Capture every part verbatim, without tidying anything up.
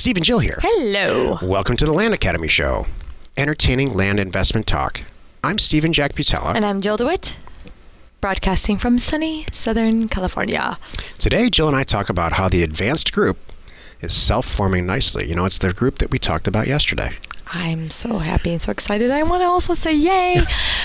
Steve and Jill here. Hello. Welcome to the Land Academy Show, entertaining land investment talk. I'm Steve and Jack Butella. And I'm Jill DeWitt, broadcasting from sunny Southern California. Today, Jill and I talk about how the advanced group is self-forming nicely. You know, it's the group that we talked about yesterday. I'm so happy and so excited. I want to also say yay.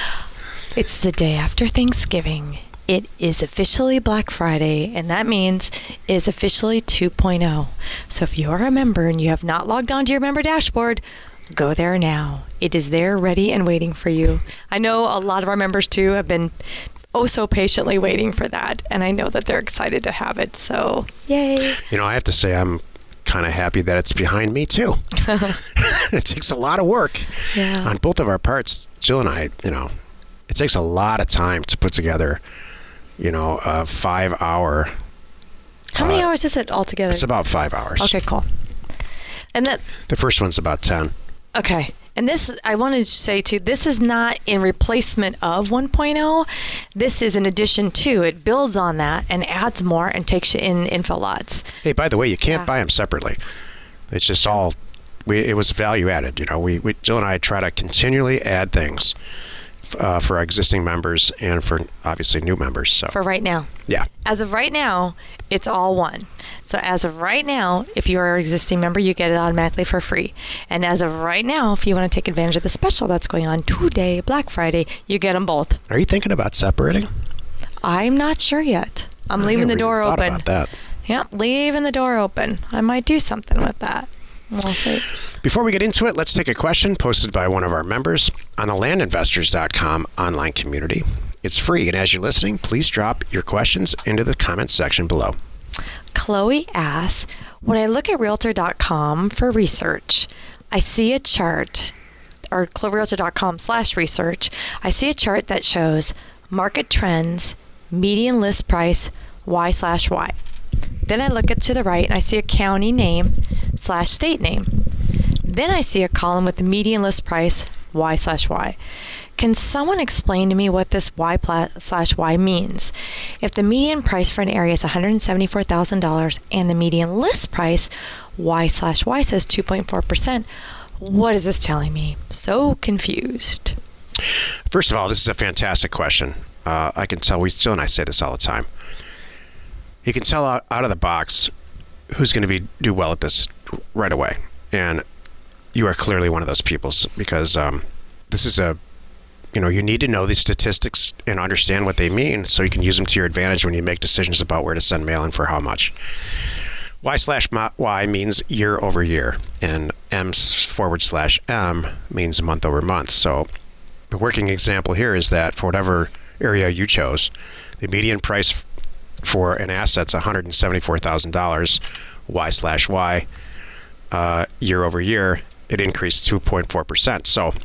It's the day after Thanksgiving. It is officially Black Friday, and that means it is officially two point oh. So if you are a member and you have not logged on to your member dashboard, go there now. It is there, ready and waiting for you. I know a lot of our members, too, have been oh so patiently waiting for that, and I know that they're excited to have it, so yay. You know, I have to say I'm kind of happy that it's behind me, too. It takes a lot of work yeah. on both of our parts. Jill and I, you know, it takes a lot of time to put together you know, a five hour. How many uh, hours is it altogether? It's about five hours. Okay, cool. And that. The first one's about ten. Okay. And this, I wanted to say too, this is not in replacement of one point oh. This is in addition to. It builds on that and adds more and takes you in info lots. Hey, by the way, you can't yeah. buy them separately. It's just all, we, it was value added. You know, we, we Jill and I try to continually add things. Uh, for our existing members and for obviously new members. So for right now. Yeah. As of right now, it's all one. So as of right now, if you are an existing member, you get it automatically for free. And as of right now, if you want to take advantage of the special that's going on today, Black Friday, you get them both. Are you thinking about separating? I'm not sure yet. I'm I leaving the door thought open. About that. Yeah, leaving the door open. I might do something with that. We'll see. Before we get into it, let's take a question posted by one of our members on the land investors dot com online community. It's free, and as you're listening, please drop your questions into the comments section below. Chloe asks, when I look at realtor dot com for research, I see a chart, or realtor dot com slash research, I see a chart that shows market trends, median list price, Y slash Y. Then I look at to the right and I see a county name slash state name. Then I see a column with the median list price, Y slash Y. Can someone explain to me what this Y slash Y means? If the median price for an area is one hundred seventy-four thousand dollars and the median list price, Y slash Y, says two point four percent, what is this telling me? So confused. First of all, this is a fantastic question. Uh, I can tell, we Jill and I say this all the time. You can tell out, out of the box who's going to be do well at this right away. And you are clearly one of those people because um, this is a, you know, you need to know these statistics and understand what they mean so you can use them to your advantage when you make decisions about where to send mail and for how much. Y slash Y means year over year, and M forward slash M means month over month. So the working example here is that for whatever area you chose, the median price for an asset's one hundred seventy-four thousand dollars, Y slash Y, uh, year over year, it increased two point four percent. So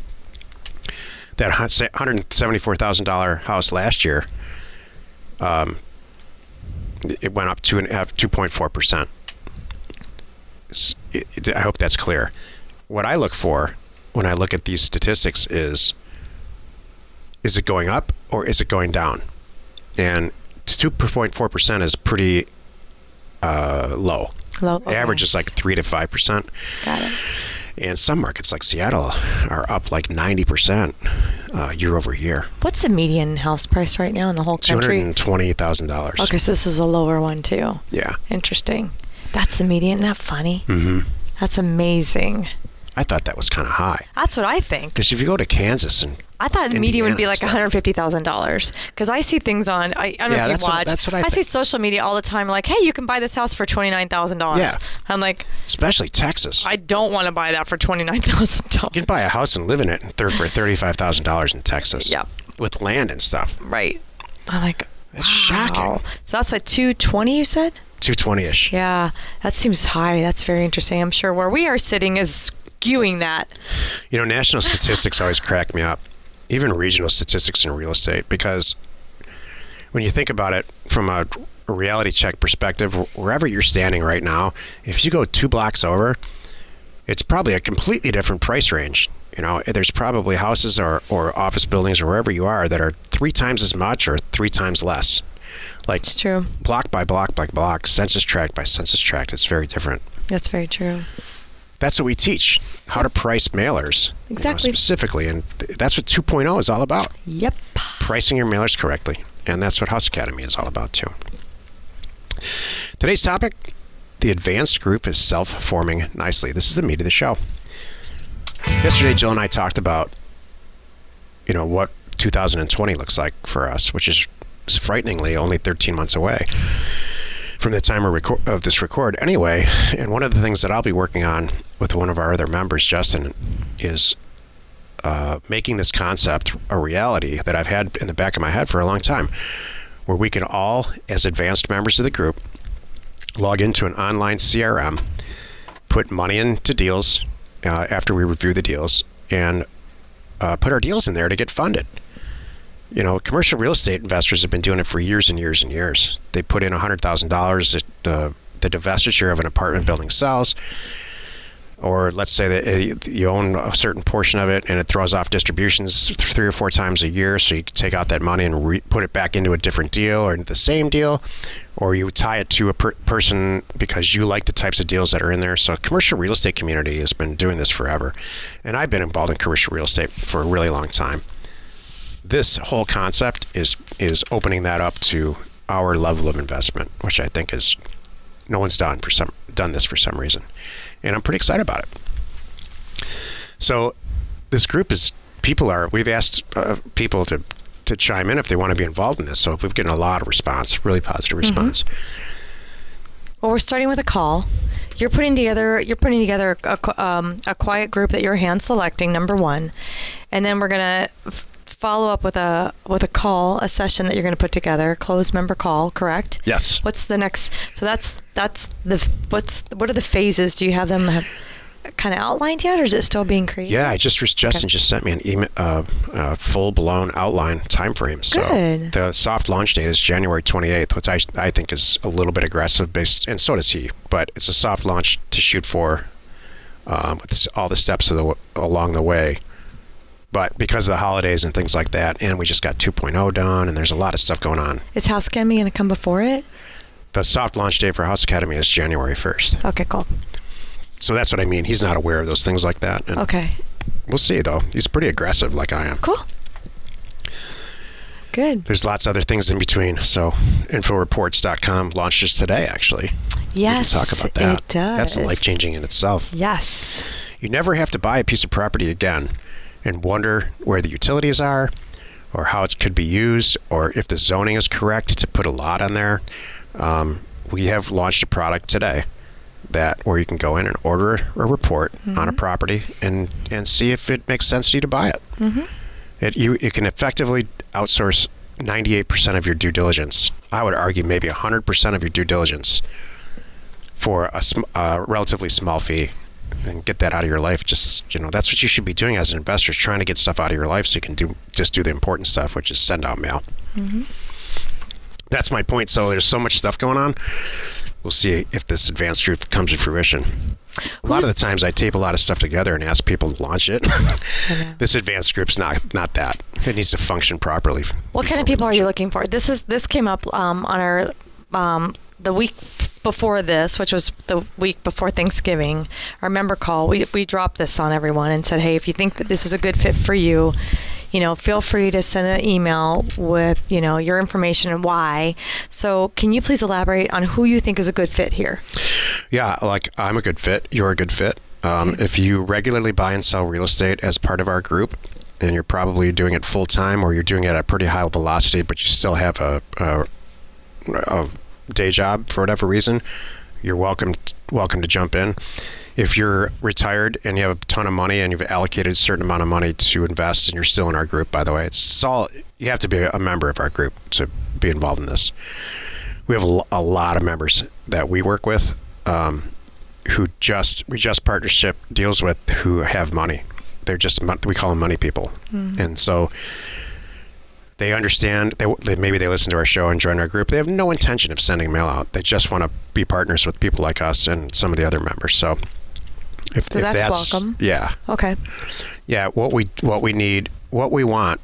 that one hundred seventy-four thousand dollars house last year, um, it went up two and a half, two point four percent. It, it, I hope that's clear. What I look for when I look at these statistics is, is it going up or is it going down? And two point four percent is pretty uh, low. Low. The average is like three to five percent. Got it. And some markets like Seattle are up like ninety percent uh, year over year. What's the median house price right now in the whole country? two hundred twenty thousand dollars. Okay, so this is a lower one too. Yeah. Interesting. That's the median. Isn't that funny? Mm-hmm. That's amazing. I thought that was kind of high. That's what I think. Because if you go to Kansas and I thought the median would be like one hundred fifty thousand dollars. Because I see things on, I, I don't yeah, know if you watch. What, that's what I, I see social media all the time like, hey, you can buy this house for twenty-nine thousand dollars. Yeah. I'm like, especially Texas. I don't want to buy that for twenty-nine thousand dollars. You can buy a house and live in it for thirty-five thousand dollars in Texas. Yeah. With land and stuff. Right. I'm like, that's wow. shocking. So that's like two twenty, you said? two twenty-ish. Yeah. That seems high. That's very interesting. I'm sure where we are sitting is skewing that. You know, national statistics always crack me up. Even regional statistics in real estate, because when you think about it from a, a reality check perspective, wherever you're standing right now, if you go two blocks over, it's probably a completely different price range. You know, there's probably houses or, or office buildings or wherever you are that are three times as much or three times less. Like, it's true. Block by block by block, census tract by census tract, it's very different. That's very true. That's what we teach, how to price mailers. Exactly. You know, specifically. And th- that's what two point oh is all about. Yep. Pricing your mailers correctly. And that's what House Academy is all about, too. Today's topic, the advanced group is self-forming nicely. This is the meat of the show. Yesterday, Jill and I talked about, you know, what two thousand twenty looks like for us, which is frighteningly only thirteen months away from the time of, record, of this record. Anyway, and one of the things that I'll be working on with one of our other members, Justin, is uh, making this concept a reality that I've had in the back of my head for a long time, where we can all, as advanced members of the group, log into an online C R M, put money into deals uh, after we review the deals, and uh, put our deals in there to get funded. You know, commercial real estate investors have been doing it for years and years and years. They put in one hundred thousand dollars at the, the divestiture of an apartment building sells, or let's say that you own a certain portion of it and it throws off distributions three or four times a year, so you can take out that money and re- put it back into a different deal or into the same deal, or you tie it to a per- person because you like the types of deals that are in there. So the commercial real estate community has been doing this forever, and I've been involved in commercial real estate for a really long time. This whole concept is is opening that up to our level of investment, which I think is no one's done for some done this for some reason, and I'm pretty excited about it. So this group is people are we've asked uh, people to to chime in if they want to be involved in this. So we've gotten a lot of response, really positive response. Mm-hmm. Well, we're starting with a call. You're putting together you're putting together a, um, a quiet group that you're hand selecting, number one, and then we're gonna f- follow up with a with a call, a session that you're going to put together, closed member call, correct? Yes. What's the next? So that's that's the what's what are the phases? Do you have them have kind of outlined yet, or is it still being created? Yeah, I just Justin Okay. just sent me an email, uh, uh, full blown outline time frame. So Good. the soft launch date is January twenty-eighth, which I I think is a little bit aggressive, based, and so does he. But it's a soft launch to shoot for, um, with all the steps of the along the way. But because of the holidays and things like that, and we just got two point oh done, and there's a lot of stuff going on. Is House Academy going to come before it? The soft launch date for House Academy is January first. Okay, cool. So that's what I mean. He's not aware of those things like that. And Okay. we'll see, though. He's pretty aggressive like I am. Cool. Good. There's lots of other things in between. So info reports dot com launches today, actually. Yes, we can talk about that. it does. That's life-changing in itself. Yes. You never have to buy a piece of property again and wonder where the utilities are, or how it could be used, or if the zoning is correct to put a lot on there. Um, we have launched a product today that where you can go in and order a report mm-hmm. on a property and, and see if it makes sense to you to buy it. Mm-hmm. It you it can effectively outsource ninety-eight percent of your due diligence. I would argue maybe one hundred percent of your due diligence for a, sm- a relatively small fee, and get that out of your life. Just, you know, that's what you should be doing as an investor, is trying to get stuff out of your life so you can do just do the important stuff, which is send out mail. Mm-hmm. That's my point. So there's so much stuff going on. We'll see if this advanced group comes to fruition. A lot of the times I tape a lot of stuff together and ask people to launch it. This advanced group's not not that. It needs to function properly. What kind of people are you looking for? This is this came up um, on our um, the week before this, which was the week before Thanksgiving, our member call. We we dropped this on everyone and said, hey, if you think that this is a good fit for you, you know, feel free to send an email with, you know, your information and why. So can you please elaborate on who you think is a good fit here? Yeah, like I'm a good fit. You're a good fit. Um, okay. If you regularly buy and sell real estate as part of our group, and you're probably doing it full time, or you're doing it at a pretty high velocity, but you still have a, a, a day job for whatever reason, you're welcome welcome to jump in. If you're retired and you have a ton of money and you've allocated a certain amount of money to invest, and you're still in our group, by the way, it's all, you have to be a member of our group to be involved in this. We have a, a lot of members that we work with um, who just, we just partnership deals with who have money. They're just, we call them money people. Mm-hmm. And so they understand, they, they maybe they listen to our show and join our group. They have no intention of sending mail out. They just want to be partners with people like us and some of the other members. So if, so if that's, that's welcome. Yeah. Okay. Yeah, what we what we need, what we want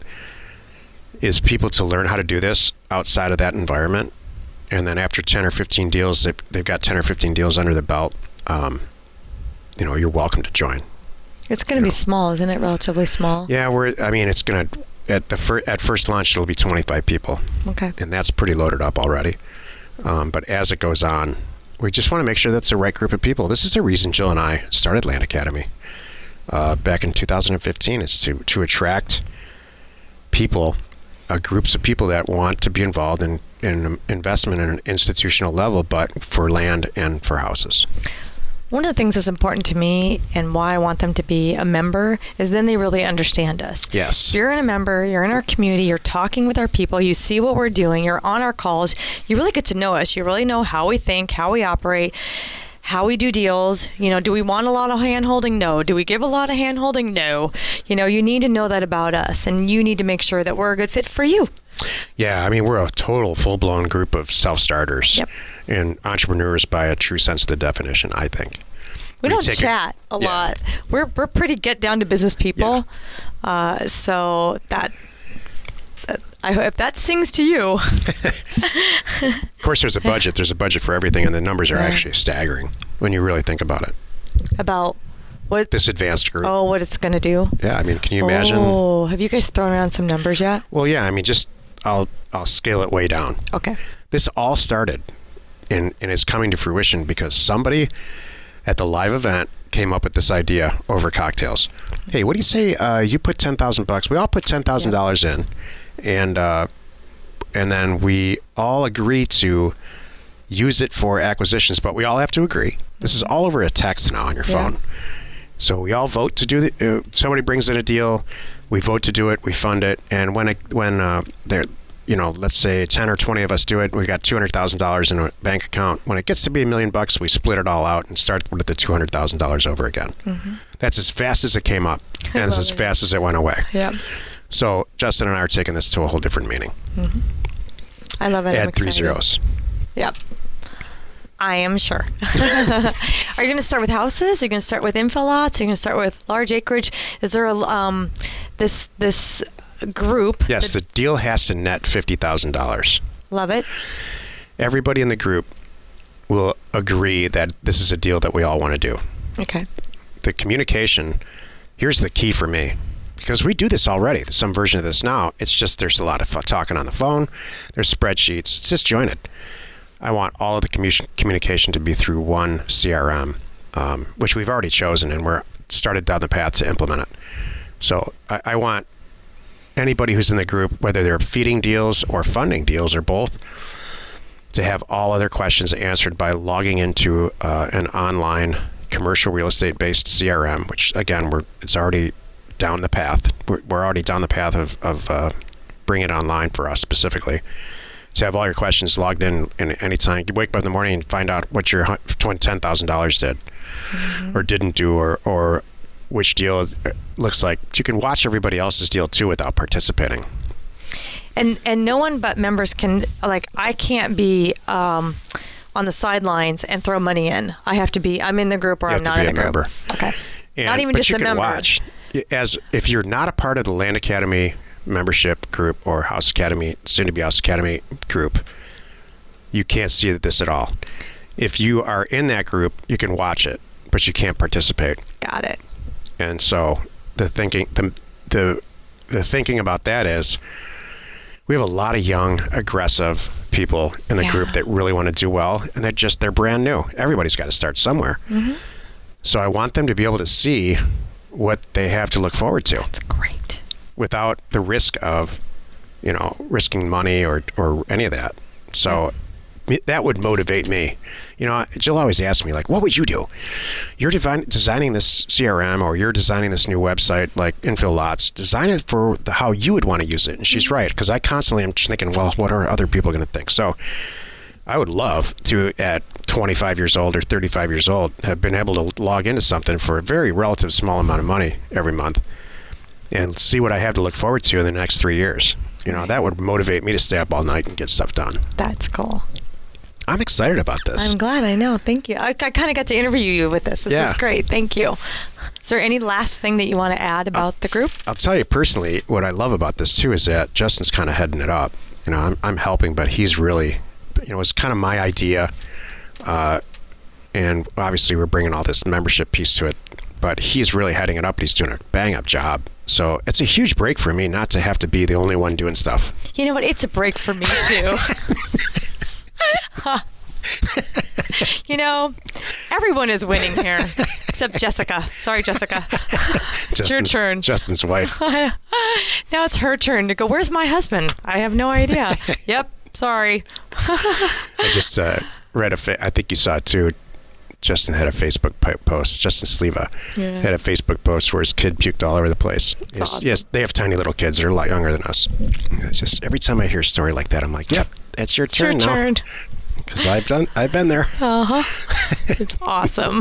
is people to learn how to do this outside of that environment. And then after ten or fifteen deals, they've, they've got ten or fifteen deals under the belt. Um, you know, you're welcome to join. It's going to be know. small, isn't it? Relatively small. Yeah, we're. I mean, it's going to at the fir- at first launch it'll be twenty-five people. Okay. And that's pretty loaded up already. Um, but as it goes on, we just want to make sure that's the right group of people. This is the reason Jill and I started Land Academy uh, back in two thousand fifteen, is to to attract people, uh, groups of people that want to be involved in in investment at an institutional level, but for land and for houses. One of the things that's important to me and why I want them to be a member is then they really understand us. Yes. If you're in a member, you're in our community, you're talking with our people, you see what we're doing, you're on our calls, you really get to know us. You really know how we think, how we operate, how we do deals. You know, do we want a lot of hand-holding? No. Do we give a lot of hand-holding? No. You know, you need to know that about us, and you need to make sure that we're a good fit for you. Yeah, I mean, we're a total full-blown group of self-starters. Yep. And entrepreneurs by a true sense of the definition, I think. We, we don't chat a, a yeah. lot. We're we're pretty get down to business people. Yeah. Uh, so that, that I hope if that sings to you. Of course, there's a budget. There's a budget for everything, and the numbers are yeah. actually staggering when you really think about it. About what this advanced group? Oh, what it's going to do? Yeah, I mean, can you imagine? Oh, have you guys thrown around some numbers yet? Well, yeah. I mean, just I'll I'll scale it way down. Okay. This all started and, and is coming to fruition because somebody at the live event came up with this idea over cocktails. Hey, what do you say? Uh, you put ten thousand bucks. We all put ten thousand yeah. dollars in, and uh, and then we all agree to use it for acquisitions. But we all have to agree. This is all over a text now on your yeah. phone. So we all vote to do the. Uh, somebody brings in a deal, we vote to do it. We fund it, and when it, when uh, they're you know, let's say ten or twenty of us do it. We got two hundred thousand dollars in a bank account. When it gets to be a million bucks, we split it all out and start with the two hundred thousand dollars over again. Mm-hmm. That's as fast as it came up, and it's as it. fast as it went away. Yeah. So Justin and I are taking this to a whole different meaning. Mm-hmm. I love it. Add three zeros. Yep. I am sure. Are you going to start with houses? Are you going to start with infill lots? Are you going to start with large acreage? Is there a um, this this group? Yes, the deal has to net fifty thousand dollars. Love it. Everybody in the group will agree that this is a deal that we all want to do. Okay. The communication, here's the key for me, because we do this already. There's some version of this now. It's just there's a lot of talking on the phone. There's spreadsheets. It's disjointed. I want all of the commu- communication to be through one C R M, um, which we've already chosen, and we're started down the path to implement it. So I, I want anybody who's in the group, whether they're feeding deals or funding deals or both, to have all of their questions answered by logging into uh, an online commercial real estate based C R M, which again, we're it's already down the path. We're, we're already down the path of, of uh, bringing it online for us specifically. To have all your questions logged in, in any time. You wake up in the morning and find out what your ten thousand dollars did mm-hmm. or didn't do, or, or which deal is, looks like. You can watch everybody else's deal too without participating. And and no one but members can, like, I can't be um, on the sidelines and throw money in. I have to be, I'm in the group or you I'm not in the group. Member. Okay. And, not even but just you a can member. Watch. As if you're not a part of the Land Academy membership group or House Academy, soon to be House Academy group, you can't see this at all. If you are in that group, you can watch it, but you can't participate. Got it. And so the thinking, the the the thinking about that is, we have a lot of young, aggressive people in the yeah. group that really want to do well, and they're just they're brand new. Everybody's got to start somewhere. Mm-hmm. So I want them to be able to see what they have to look forward to. That's great. Without the risk of, you know, risking money or, or any of that. So yeah. that would motivate me. You know, Jill always asks me, like, what would you do? You're devi- designing this C R M or you're designing this new website like Infill Lots. Design it for the, how you would want to use it. And she's right, because I constantly am just thinking, well, what are other people going to think? So I would love to, at twenty-five years old or thirty-five years old, have been able to log into something for a very relative small amount of money every month and see what I have to look forward to in the next three years. You know, that would motivate me to stay up all night and get stuff done. That's cool. I'm excited about this. I'm glad. I know. Thank you. I, I kind of got to interview you with this. This yeah. is great. Thank you. Is there any last thing that you want to add about I'll, the group? I'll tell you personally, what I love about this too is that Justin's kind of heading it up. You know, I'm, I'm helping, but he's really, you know, it's kind of my idea. Uh, and obviously we're bringing all this membership piece to it, but he's really heading it up, and he's doing a bang-up job. So it's a huge break for me not to have to be the only one doing stuff. You know what? It's a break for me, too. You know, everyone is winning here, except Jessica. Sorry, Jessica. It's your turn. Justin's wife. Now it's her turn to go, where's my husband? I have no idea. Yep, sorry. I just uh, read a, fa- I think you saw it too. Justin had a Facebook po- post. Justin Sleva yeah. had a Facebook post where his kid puked all over the place. Yes, awesome. Yes, they have tiny little kids. They're a lot younger than us. It's just every time I hear a story like that, I'm like, yep, it's your it's turn your now. Turn. Because I've done, I've been there. Uh huh. It's awesome.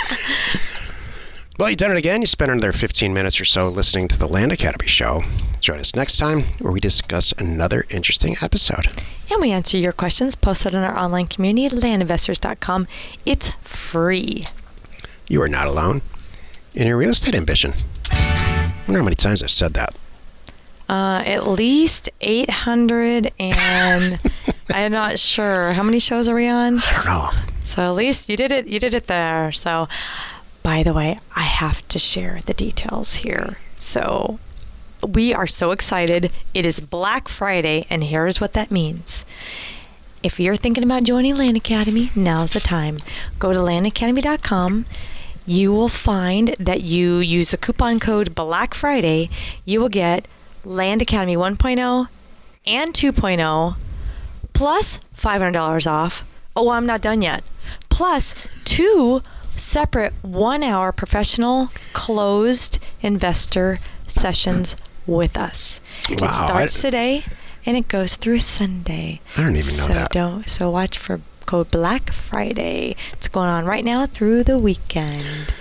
Well, you've done it again. You spent another fifteen minutes or so listening to the Land Academy show. Join us next time where we discuss another interesting episode. And we answer your questions posted on our online community, land investors dot com. It's free. You are not alone in your real estate ambition. I wonder how many times I've said that. Uh, at least eight hundred, and I'm not sure. How many shows are we on? I don't know. So at least you did it. You did it there. So, by the way, I have to share the details here. So, we are so excited. It is Black Friday, and here's what that means. If you're thinking about joining Land Academy, now's the time. Go to land academy dot com. You will find that you use the coupon code Black Friday. You will get Land Academy one point oh and two point oh plus five hundred dollars off. Oh, I'm not done yet. Plus two separate one-hour professional closed investor sessions with us. Wow, it starts I, today and it goes through Sunday. I don't even so know that. Don't, so watch for code Black Friday. It's going on right now through the weekend.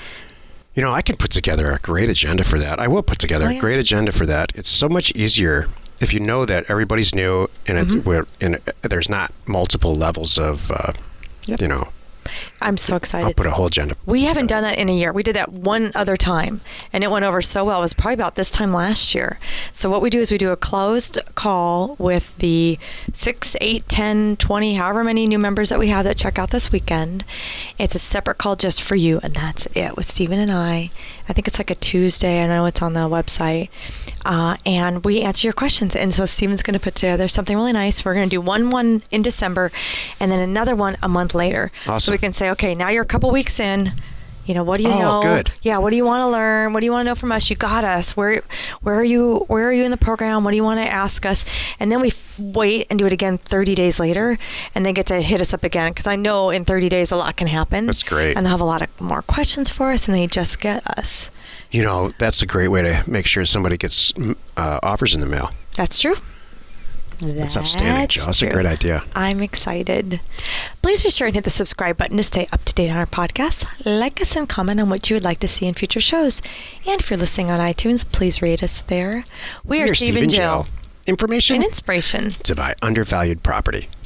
You know, I can put together a great agenda for that. I will put together oh, yeah. a great agenda for that. It's so much easier if you know that everybody's new and it's, Mm-hmm. we're in, there's not multiple levels of, uh, Yep. you know. I'm so excited. I'll put a whole agenda. We haven't done that in a year. We did that one other time, and it went over so well. It was probably about this time last year. So what we do is we do a closed call with the six, eight, ten, twenty, however many new members that we have that check out this weekend. It's a separate call just for you, and that's it with Stephen and I. I think it's like a Tuesday. I know it's on the website. Uh, and we answer your questions. And so Stephen's going to put together something really nice. We're going to do one one in December and then another one a month later. Awesome. So we can say, okay, now you're a couple weeks in. You know, what do you oh, know? Good. Yeah, what do you want to learn? What do you want to know from us? You got us. Where where are you where are you in the program? What do you want to ask us? And then we f- wait and do it again thirty days later, and they get to hit us up again, because I know in thirty days a lot can happen. That's great. And they'll have a lot of more questions for us, and they just get us. You know, that's a great way to make sure somebody gets uh, offers in the mail. That's true. That's, That's outstanding, Joe. That's true. a great idea. I'm excited. Please be sure and hit the subscribe button to stay up to date on our podcast. Like us and comment on what you would like to see in future shows. And if you're listening on iTunes, please rate us there. We are You're Steve and Jill. Information And inspiration to buy undervalued property.